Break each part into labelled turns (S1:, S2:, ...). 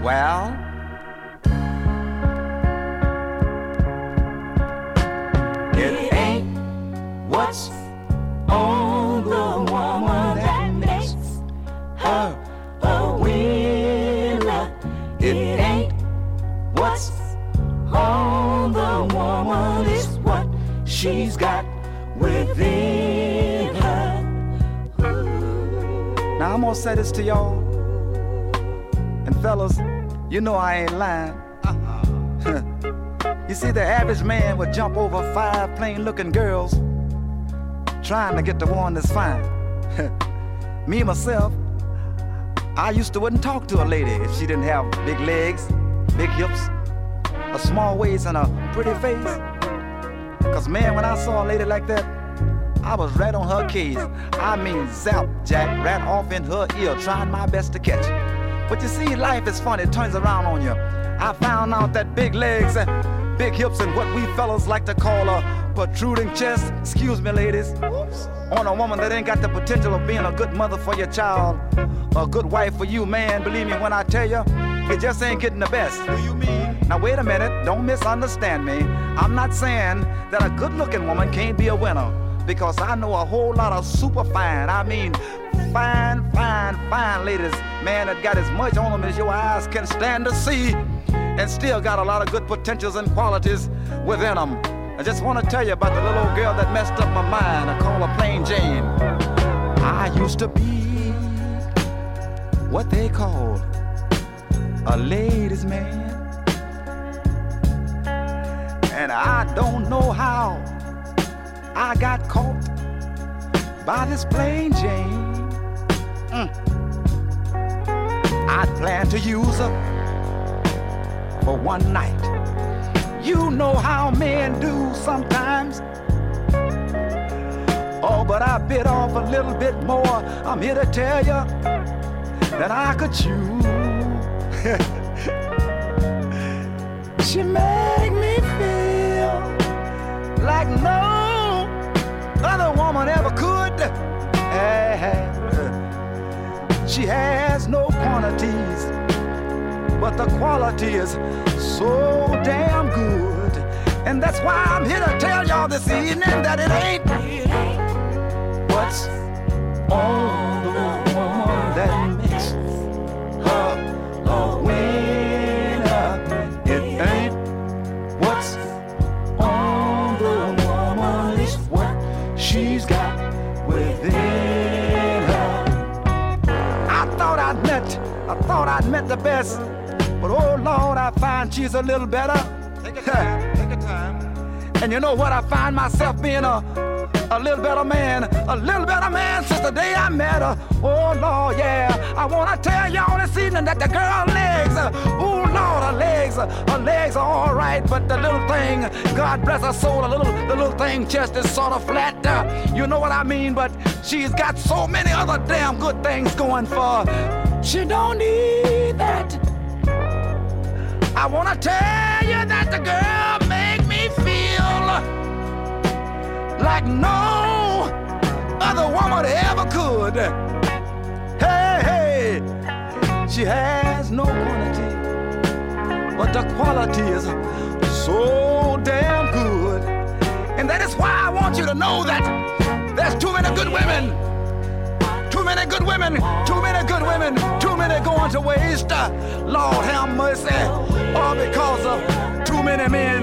S1: Well, it ain't what's on the woman that makes her a winner. It ain't what's on the woman, it's what she's got within her. Now I'm gonna say this to y'all, and fellas, you know I ain't lying. You see, the average man would jump over 5 plain-looking girls trying to get the one that's fine. Me, myself, I wouldn't talk to a lady if she didn't have big legs, big hips, a small waist, and a pretty face. Cause man, when I saw a lady like that, I was right on her case. I mean, zap, jack, right off in her ear, trying my best to catch. But you see, life is funny, it turns around on you. I found out that big legs, big hips, and what we fellas like to call a protruding chest, excuse me ladies, on a woman that ain't got the potential of being a good mother for your child, a good wife for you, man, believe me when I tell you, it just ain't getting the best.
S2: Do you mean?
S1: Now wait a minute, don't misunderstand me. I'm not saying that a good looking woman can't be a winner, because I know a whole lot of super fine, I mean fine, fine, fine ladies, man, that got as much on them as your eyes can stand to see, and still got a lot of good potentials and qualities within them. I just want to tell you about the little old girl that messed up my mind. I call her Plain Jane. I used to be what they call a ladies' man, and I don't know how I got caught by this Plain Jane. I planned to use her for one night. You know how men do sometimes. Oh, but I bit off a little bit more. I'm here to tell you that I could chew. She made me feel like no other woman ever could. She has no quantities, but the quality is so damn good. And that's why I'm here to tell y'all this evening that it ain't what's on the woman that makes her a winner. It ain't what's on the woman, it's what she's got within her. I thought I'd met the best, but oh Lord, I find she's a little better.
S2: Take your time, take your time.
S1: And you know what? I find myself being a little better man since the day I met her. Oh Lord, yeah. I wanna tell y'all this evening that the girl legs, oh Lord, her legs are all right, but the little thing, God bless her soul, the little thing chest is sort of flat. You know what I mean? But she's got so many other damn good things going for her. She don't need that. I wanna tell you that the girl make me feel like no other woman ever could. Hey, she has no quantity, but the quality is so damn good. And that is why I want you to know that there's too many good women. Too many good women, too many good women, too many going to waste. Lord have mercy. All because of too many men.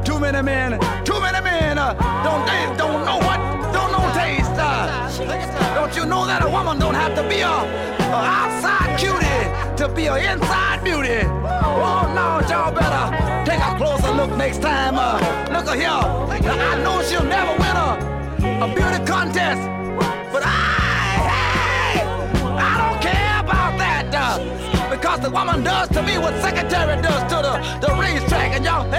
S1: Don't know what, don't know taste. Don't you know that a woman don't have to be a outside cutie to be an inside beauty? Oh Lord, y'all better take a closer look next time. Look at here. I know she'll never win a beauty contest, but I don't care about that, because the woman does to me what secretary does to the racetrack, and y'all,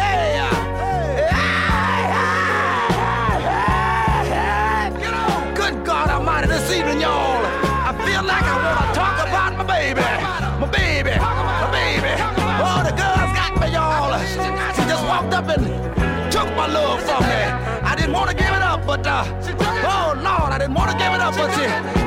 S1: good God Almighty, this evening, y'all, I feel like I want to talk about my baby. Oh, the girl's got me, y'all. She just walked up and took my love from me. I didn't want to give it up, but oh Lord, I didn't want to give it up, but she